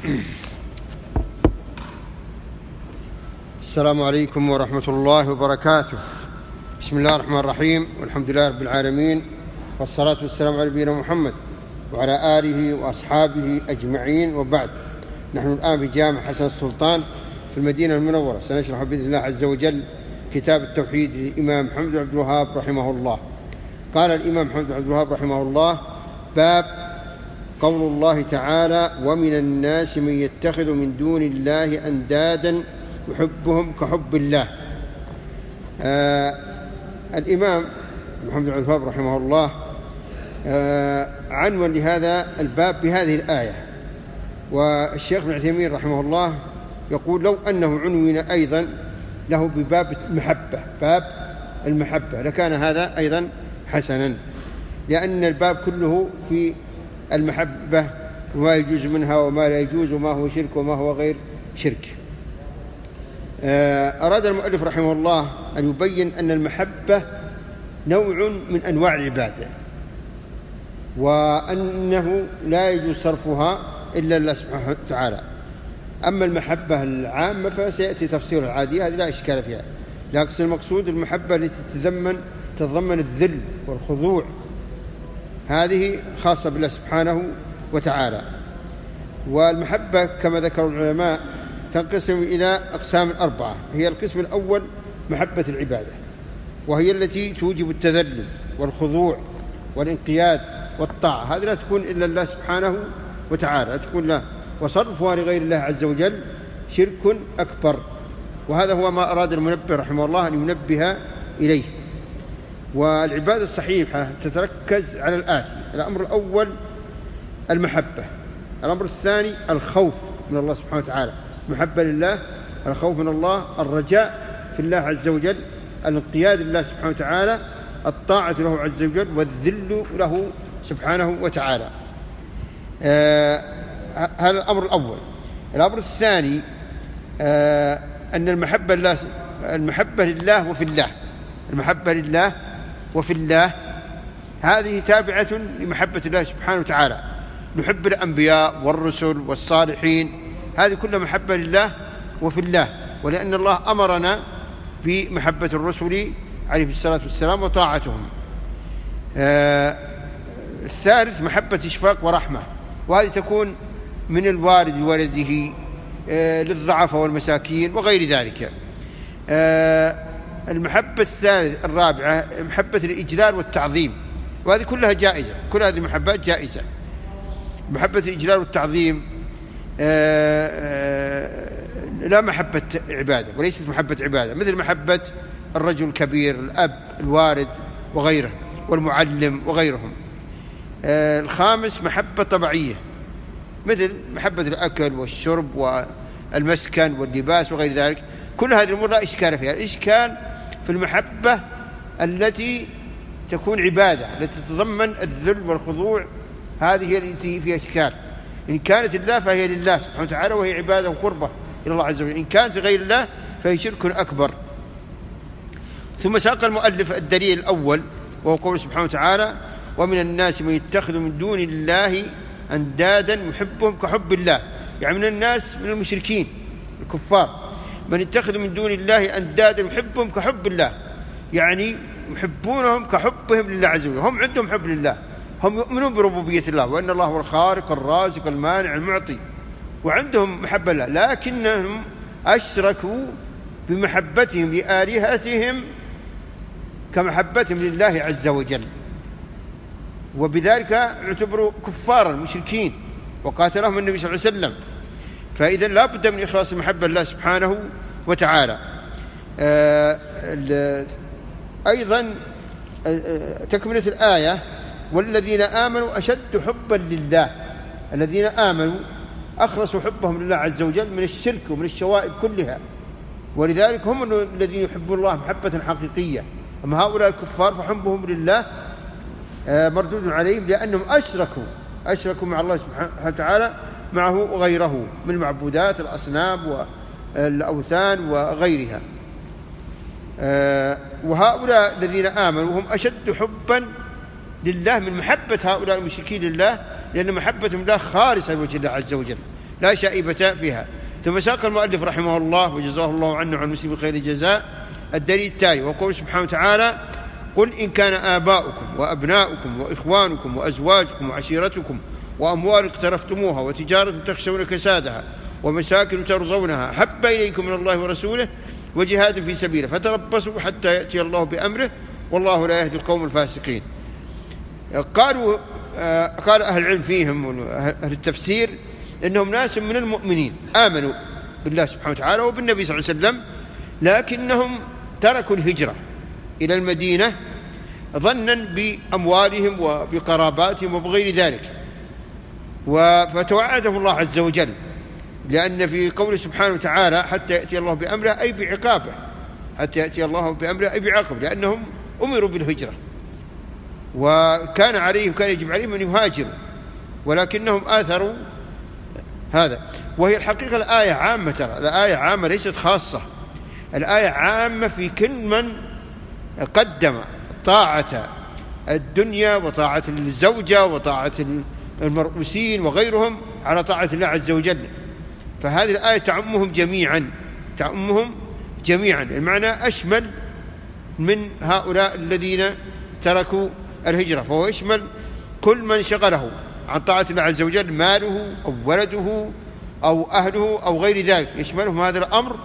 السلام عليكم ورحمة الله وبركاته. بسم الله الرحمن الرحيم، والحمد لله رب العالمين، والصلاة والسلام على نبينا محمد وعلى آله وأصحابه أجمعين، وبعد. نحن الآن في جامع حسن السلطان في المدينة المنورة، سنشرح بإذن الله عز وجل كتاب التوحيد للإمام محمد بن عبد الوهاب رحمه الله. قال الإمام محمد بن عبد الوهاب رحمه الله: باب قول الله تعالى: ومن الناس من يتخذ من دون الله أندادا يحبهم كحب الله. الإمام محمد بن عبد الوهاب رحمه الله عنوان لهذا الباب بهذه الآية، والشيخ ابن عثيمين رحمه الله يقول: لو أنه عنون أيضا له بباب المحبة، باب المحبة، لكان هذا أيضا حسنا، لأن الباب كله في المحبة وما يجوز منها وما لا يجوز، وما هو شرك وما هو غير شرك. أراد المؤلف رحمه الله أن يبين أن المحبة نوع من أنواع العبادة، وأنه لا يجوز صرفها إلا الله سبحانه وتعالى. أما المحبة العامة فسيأتي تفسير العادية، هذه لا إشكال فيها، لكن المقصود المحبة التي تتضمن الذل والخضوع، هذه خاصة بالله سبحانه وتعالى. والمحبة كما ذكر العلماء تنقسم إلى أقسام 4. هي القسم الأول محبة العبادة، وهي التي توجب التذلل والخضوع والانقياد والطاعة، هذه لا تكون إلا الله سبحانه وتعالى، لا تكون له، وصرفها لغير الله عز وجل شرك أكبر، وهذا هو ما أراد المنبه رحمه الله أن ينبه إليه. والعبادة الصحيحة تتركز على الآتي: الأمر الأول المحبة، الأمر الثاني الخوف من الله سبحانه وتعالى، محبة لله، الخوف من الله، الرجاء في الله عز وجل، الانقياد لله سبحانه وتعالى، الطاعة له عز وجل، والذل له سبحانه وتعالى. هذا الأمر الأول. الأمر الثاني أن المحبة لله وفي الله، المحبة لله وفي الله هذه تابعة لمحبة الله سبحانه وتعالى. نحب الأنبياء والرسل والصالحين، هذه كلها محبة لله وفي الله، ولأن الله أمرنا بمحبة الرسل عليه الصلاة والسلام وطاعتهم. الثالث محبة إشفاق ورحمة، وهذه تكون من الوالد لولده، للضعفاء والمساكين وغير ذلك. المحبة الرابعة محبة الإجلال والتعظيم، وهذه كلها جائزة، كل هذه المحبات جائزة. محبة الإجلال والتعظيم لا محبة عبادة، وليست محبة عبادة، مثل محبة الرجل الكبير، الأب، الوالد وغيره، والمعلم وغيرهم. الخامس محبة طبيعية، مثل محبة الأكل والشرب والمسكن واللباس وغير ذلك، كل هذه الأمور لا إشكال فيها. الإشكال في المحبة التي تكون عبادة، التي تتضمن الذل والخضوع، هذه هي التي فيها إشكال. إن كانت لله فهي لله سبحانه وتعالى، وهي عبادة وقربة إلى الله عز وجل. إن كانت غير الله فهي شرك أكبر. ثم ساق المؤلف الدليل الأول، وهو قوله سبحانه وتعالى: ومن الناس من يتخذ من دون الله أندادا يحبهم كحب الله، يعني من الناس من المشركين الكفار، من يتخذ من دون الله أندادا يحبهم كحب الله، يعني يحبونهم كحبهم لله عز وجل. هم عندهم حب لله، هم يؤمنون بربوبية الله، وأن الله هو الخالق الرازق المانع المعطي، وعندهم محبة الله، لكنهم أشركوا بمحبتهم لآلهتهم كمحبتهم لله عز وجل، وبذلك اعتبروا كفارا مشركين، وقاتلهم النبي صلى الله عليه وسلم. فإذا لا بد من إخلاص المحبة لله سبحانه وتعالى. أيضا تكملة الآية: والذين آمنوا أشد حبا لله، الذين آمنوا أخلصوا حبهم لله عز وجل من الشرك ومن الشوائب كلها، ولذلك هم الذين يحبون الله محبة حقيقية. أما هؤلاء الكفار فحبهم لله مردود عليهم، لأنهم أشركوا مع الله سبحانه وتعالى معه وغيره من المعبودات، الأصنام والأوثان وغيرها. وهؤلاء الذين آمنوا هم أشد حبا لله من محبة هؤلاء المشركين لله، لأن محبتهم لله خالصة لوجه الله عز وجل، لا شائبة فيها. ثم ساق المؤلف رحمه الله وجزاه الله عنا وعن المسلمين خير الجزاء الدليل التالي، وقول سبحانه وتعالى: قل إن كان آباؤكم وأبناؤكم وإخوانكم وأزواجكم وعشيرتكم وأموال اقترفتموها وتجارة تخشون كسادها ومساكن ترضونها أحب إليكم من الله ورسوله وجهاد في سبيله فتربصوا حتى يأتي الله بأمره والله لا يهدي القوم الفاسقين. قال أهل العلم فيهم أهل التفسير إنهم ناس من المؤمنين آمنوا بالله سبحانه وتعالى وبالنبي صلى الله عليه وسلم، لكنهم تركوا الهجرة إلى المدينة ظنا بأموالهم وبقراباتهم وبغير ذلك، فتوعدهم الله عز وجل، لأن في قوله سبحانه وتعالى حتى يأتي الله بأمره أي بعقابه، حتى يأتي الله بأمره أي بعقابه، لأنهم أمروا بالهجرة وكان يجب عليهم أن يهاجروا، ولكنهم آثروا هذا. وهي الحقيقة الآية عامة، ترى الآية عامة ليست خاصة، الآية عامة في كل من قدم طاعة الدنيا وطاعة الزوجة وطاعة المرؤوسين وغيرهم على طاعة الله عز وجل، فهذه الآية تعمهم جميعا. المعنى أشمل من هؤلاء الذين تركوا الهجرة، فهو يشمل كل من شغله عن طاعة الله عز وجل، ماله أو ولده أو أهله أو غير ذلك، يشملهم هذا الأمر،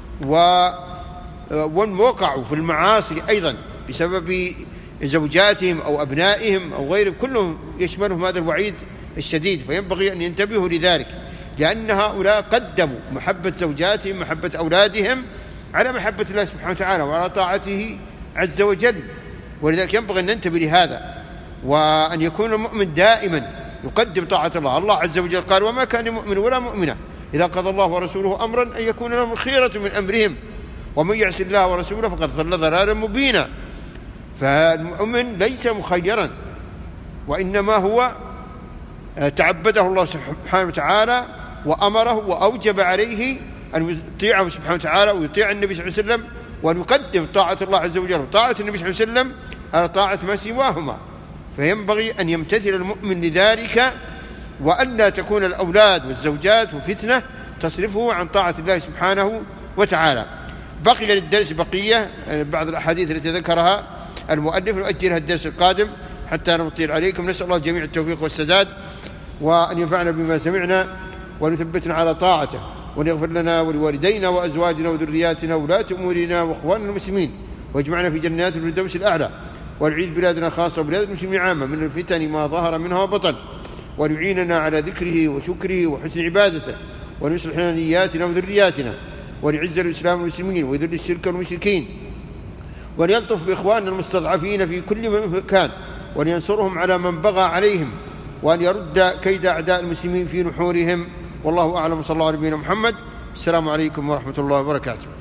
ووقعوا في المعاصي أيضا بسبب زوجاتهم أو أبنائهم أو غيرهم، كلهم يشملهم هذا الوعيد الشديد. فينبغي أن ينتبهوا لذلك، لأن هؤلاء قدموا محبة زوجاتهم محبة أولادهم على محبة الله سبحانه وتعالى وعلى طاعته عز وجل، ولذلك ينبغي أن ننتبه لهذا، وأن يكون المؤمن دائما يقدم طاعة الله. الله عز وجل قال: وما كان لمؤمن ولا مؤمنة إذا قضى الله ورسوله أمرا أن يكون لهم الخيرة من أمرهم ومن يعص الله ورسوله فقد ضل ضلالا مبينا. فالمؤمن ليس مخيرا، وإنما هو تعبده الله سبحانه وتعالى وأمره وأوجب عليه أن يطيعه سبحانه وتعالى ويطيع النبي صلى الله عليه وسلم، وأن يقدم طاعة الله عز وجل وطاعة النبي صلى الله عليه وسلم على طاعة ما سواهما. فينبغي أن يمتثل المؤمن لذلك، وأن لا تكون الأولاد والزوجات وفتنة تصرفه عن طاعة الله سبحانه وتعالى. بقي للدرس بقية بعض الأحاديث التي ذكرها المؤلف، نؤجلها الدرس القادم حتى نطيل عليكم. نسأل الله جميع التوفيق والسداد، وأن ينفعنا بما سمعنا وأن يثبتنا على طاعته، وأن يغفر لنا ولوالدينا وأزواجنا وذرياتنا وولاة أمورنا وإخواننا المسلمين، واجمعنا في جنات الفردوس الأعلى، ويعيذ بلادنا خاصة وبلاد المسلمين عامة من الفتن ما ظهر منها وبطن، وأن يعيننا على ذكره وشكره وحسن عبادته، وأن يصلح لنا نياتنا وذرياتنا، وأن يعز الإسلام والمسلمين ويذل الشرك والمشركين، وأن يلطف بإخواننا المستضعفين في كل مكان، وأن ينصرهم على من بغى عليهم، وأن يرد كيد أعداء المسلمين في نحورهم. والله أعلم. صلى الله على نبينا محمد. السلام عليكم ورحمة الله وبركاته.